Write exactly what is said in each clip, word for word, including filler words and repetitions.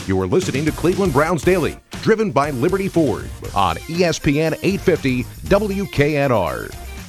You are listening to Cleveland Browns Daily, driven by Liberty Ford on E S P N eight fifty W K N R.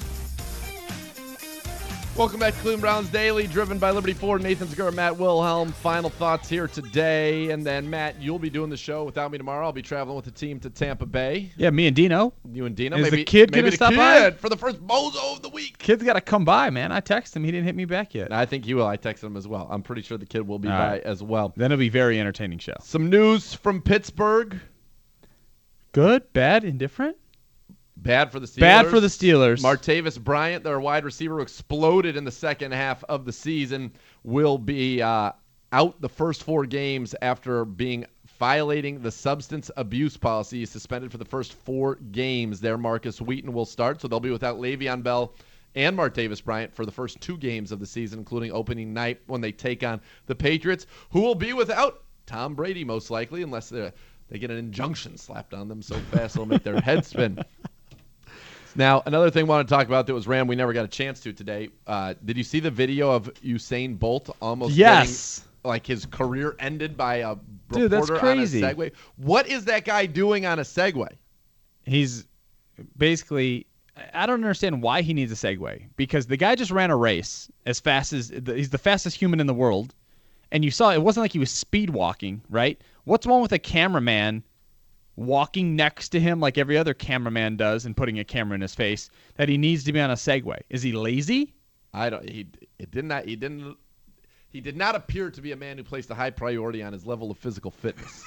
Welcome back to Cleveland Browns Daily, driven by Liberty Ford. Nathan Segura, Matt Wilhelm. Final thoughts here today. And then, Matt, you'll be doing the show without me tomorrow. I'll be traveling with the team to Tampa Bay. Yeah, me and Dino. You and Dino. Is maybe the kid maybe going to the stop kid by? for the first bozo of the week. Kid's got to come by, man. I texted him. He didn't hit me back yet. I think he will. I texted him as well. I'm pretty sure the kid will be All by right. as well. Then it'll be a very entertaining show. Some news from Pittsburgh. Good, bad, indifferent? Bad for the Steelers. Bad for the Steelers. Martavis Bryant, their wide receiver who exploded in the second half of the season, will be uh, out the first four games after being violating the substance abuse policy. He's suspended for the first four games there. Marcus Wheaton will start, so they'll be without Le'Veon Bell and Martavis Bryant for the first two games of the season, including opening night when they take on the Patriots, who will be without Tom Brady most likely, unless they they get an injunction slapped on them so fast it'll make their head spin. Now, another thing I want to talk about that was Ram we never got a chance to today. Uh, did you see the video of Usain Bolt almost Yes. getting, like, his career ended by a Dude, that's reporter on a crazy. Segway? What is that guy doing on a Segway? He's basically, I don't understand why he needs a Segway, because the guy just ran a race as fast as, he's the fastest human in the world, and you saw it wasn't like he was speed walking, right? What's wrong with a cameraman walking next to him like every other cameraman does and putting a camera in his face, that he needs to be on a Segway? Is he lazy? I don't. He it did not. He didn't. He did not appear to be a man who placed a high priority on his level of physical fitness.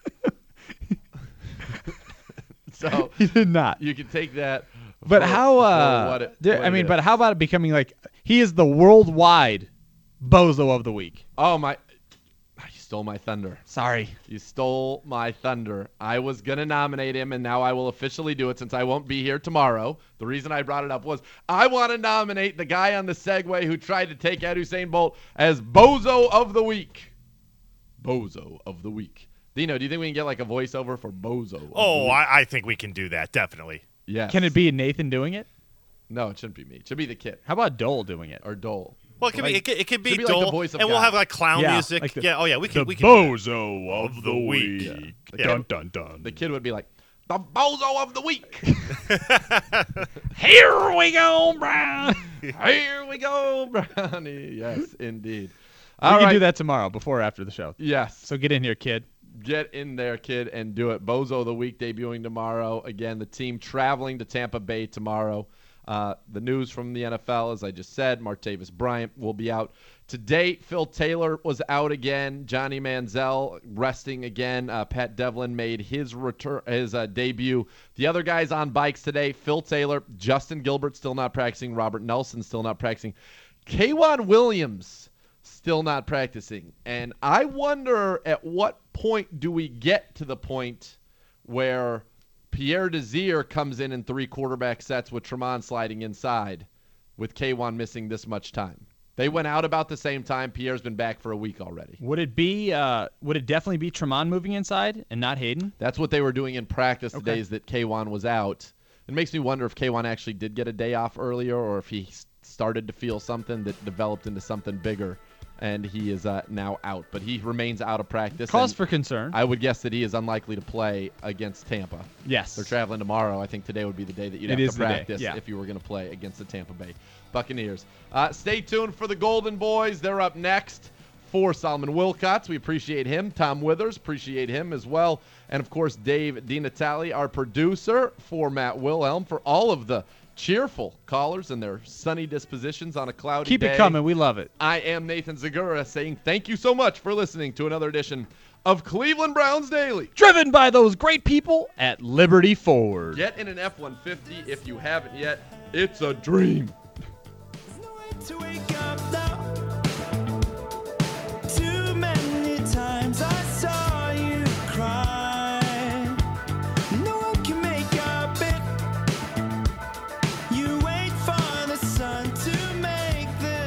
So He did not. you can take that. But for- how, for uh, what it- there- what I it mean, is. but how about it becoming like, he is the worldwide bozo of the week? Oh my! You stole my thunder. Sorry. You stole my thunder. I was going to nominate him, and now I will officially do it since I won't be here tomorrow. The reason I brought it up was I want to nominate the guy on the Segway who tried to take out Usain Bolt as Bozo of the Week. Bozo of the Week. Dino, do you think we can get like a voiceover for Bozo? of Oh, the week? I, I think we can do that, definitely. Yes. Can it be Nathan doing it? No, it shouldn't be me. It should be the kid. How about Dole doing it? Or Dole. Well, it could Like- be it could, it could be, should be like the Dole, voice of and we'll God. have like clown Yeah, music. like the- yeah, oh yeah, we The could we could do that. bozo of the week. Yeah. Dun, dun, dun. The kid would be like, the Bozo of the Week. Here we go, Brown. Here we go, Brownie. Yes, indeed. We All can right. do that tomorrow, before or after the show. Yes. So get in here, kid. Get in there, kid, and do it. Bozo of the Week debuting tomorrow. Again, the team traveling to Tampa Bay tomorrow. Uh, the news from the N F L, as I just said, Martavis Bryant will be out today. Phil Taylor was out again. Johnny Manziel resting again. Uh, Pat Devlin made his return, his uh, debut. The other guys on bikes today: Phil Taylor, Justin Gilbert still not practicing, Robert Nelson still not practicing, K'Wan Williams still not practicing. And I wonder at what point do we get to the point where Pierre Desir comes in in three quarterback sets with Tremont sliding inside, with K'Wan missing this much time. They went out about the same time. Pierre's been back for a week already. Would it be? Uh, would it definitely be Tremont moving inside and not Hayden? That's what they were doing in practice the Okay. days that K'Wan was out. It makes me wonder if K'Wan actually did get a day off earlier, or if he s- started to feel something that developed into something bigger, and he is uh, now out. But he remains out of practice. Cause and for concern. I would guess that he is unlikely to play against Tampa. yes. They're traveling tomorrow. I think today would be the day that you'd It have is to the day, practice yeah. if you were going to play against the Tampa Bay Buccaneers. Uh, stay tuned for the Golden Boys. They're up next for Solomon Wilcots. We appreciate him. Tom Withers, appreciate him as well. And, of course, Dave DiNatale, our producer, for Matt Wilhelm, for all of the cheerful callers and their sunny dispositions on a cloudy Keep day. it coming. We love it. I am Nathan Segura saying thank you so much for listening to another edition of Cleveland Browns Daily. Driven by those great people at Liberty Ford. Get in an F one fifty if you haven't yet. It's a dream. To wake up now. Too many times I saw you cry. No one can make up it. You wait for the sun to make the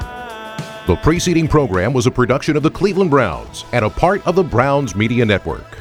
sky. The preceding program was a production of the Cleveland Browns and a part of the Browns Media Network.